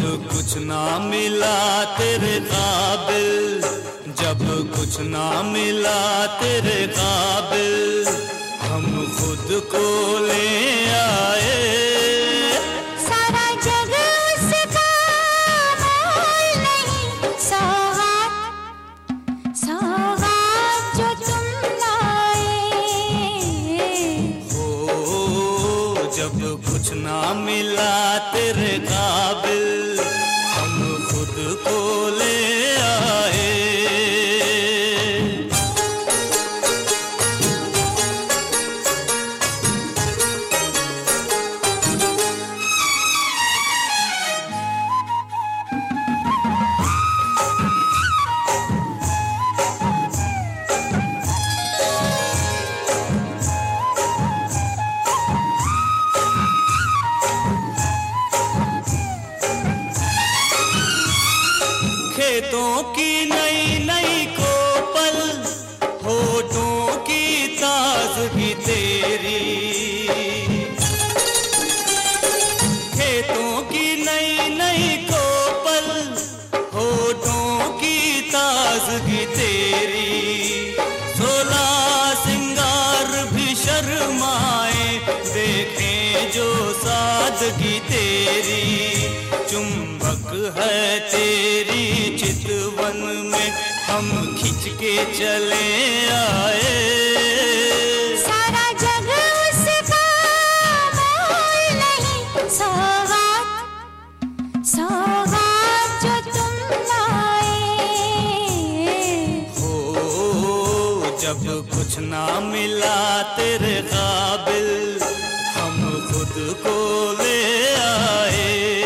कुछ ना मिला तेरे काबिल, जब कुछ ना मिला तेरे काबिल, हम खुद को ले आए। सारा जग उसका मोल नहीं, सौगात सौगात जो तुम लाए। ओ जब कुछ ना मिला तेरे काबिल, हम खुद को ले आए। खेतों की नई नई कोपल, होठों की ताजगी तेरी। खेतों की नई नई कोपल, होठों की ताजगी तेरी। सोला सिंगार भी शर्माए, देखें जो सादगी तेरी। चुंबक है तेरी चितवन में, हम खिंच के चले आए। सारा जग उसका मोल नहीं, सौगात सौगात जो तुम लाए। हो जब कुछ ना मिला तेरे काबिल, हम खुद को ले आए।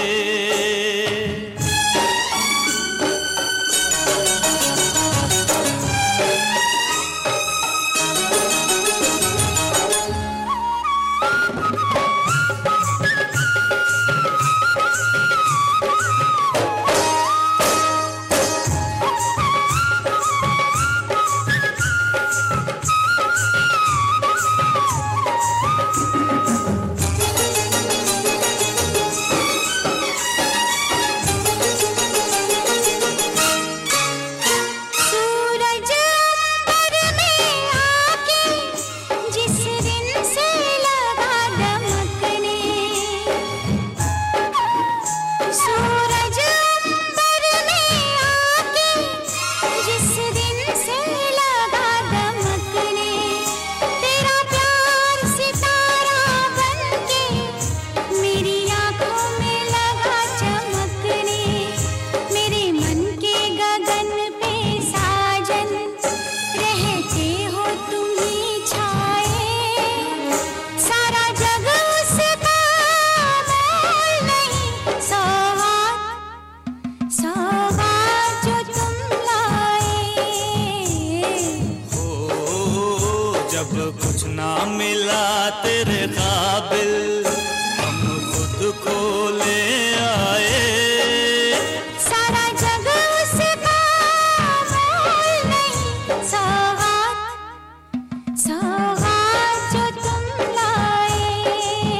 जब कुछ ना मिला तेरे काबिल, हम खुद को ले आए। सारा जग उसका मोल नहीं, सौगात सौगात जो तुम लाए।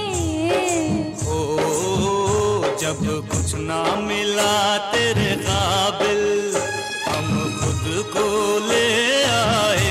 ओ जब कुछ ना मिला तेरे काबिल, हम खुद को ले आए।